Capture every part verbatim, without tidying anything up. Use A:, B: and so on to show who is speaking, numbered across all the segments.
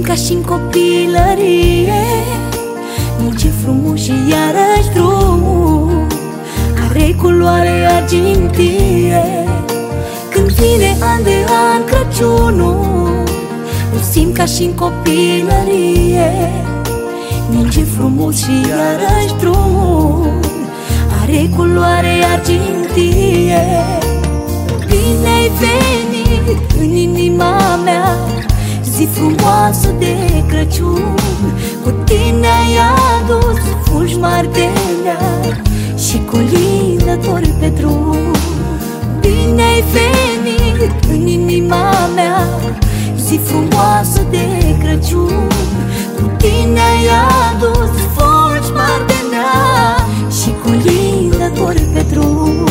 A: ca și-n copilărie. Nu, ce frumos și iarăși drumul are culoare argintie. Când vine an de an Crăciunul, îl simt ca și-n copilărie. Nu, ce frumos și iarăși drumul are culoare argintie. Bine ai venit în inima mea, zi frumoasă de Crăciun. Cu tine ai adus fulgi mari de leac și colindători pe drum. Bine ai venit în inima mea, zi frumoasă de Crăciun. Cu tine ai adus fulgi mari de leac și colindători pe drum.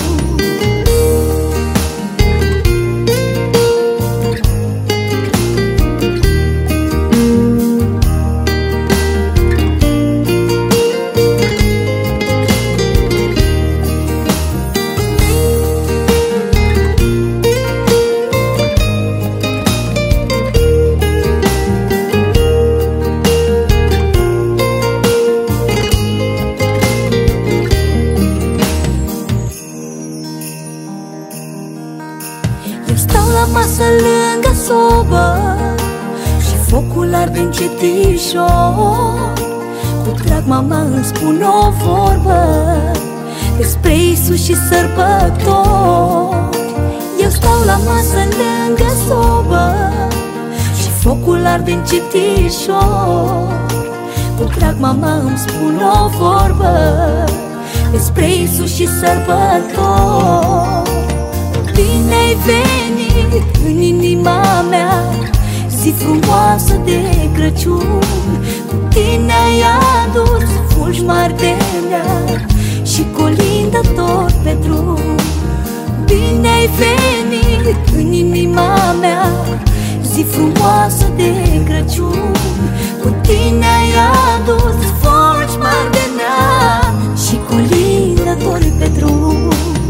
A: Stau la masă lângă sobă și focul arde încetișor. Cu drag mama îmi spune o vorbă despre Iisus și sărbători. Eu stau la masă lângă sobă și focul arde încetișor. Cu drag mama îmi spune o vorbă despre Iisus și sărbători. Bine ai venit în inima mea, zi frumoasă de Crăciun. Cu tine ai adus fulgi mari de leac și colindători pe drum. Bine ai venit în inima mea, zi frumoasă de Crăciun. Cu tine ai adus fulgi mari de leac și colindători pe drum.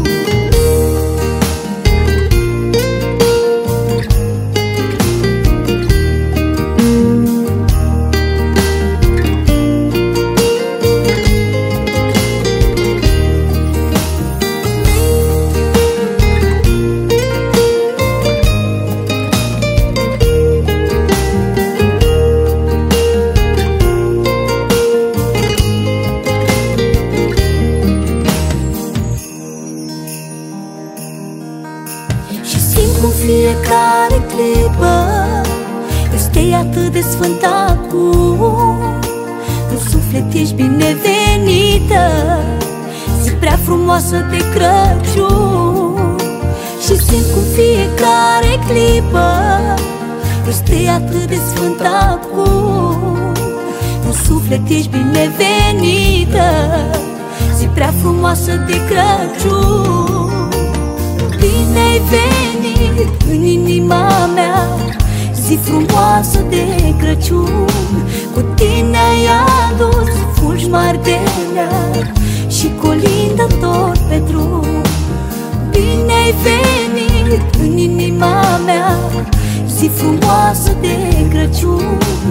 A: Cu fiecare clipă este atât de sfânt acum. În suflet ești binevenită, zi prea frumoasă de Crăciun. Și simt cu fiecare clipă este atât de sfânt acum. În suflet ești binevenită, zi prea frumoasă de Crăciun. Bine ai venit în inima mea, zi frumoasă de Crăciun. Cu tine ai adus fulgi mari de leac și colindători pe drum. Bine ai venit în inima mea, zi frumoasă de Crăciun.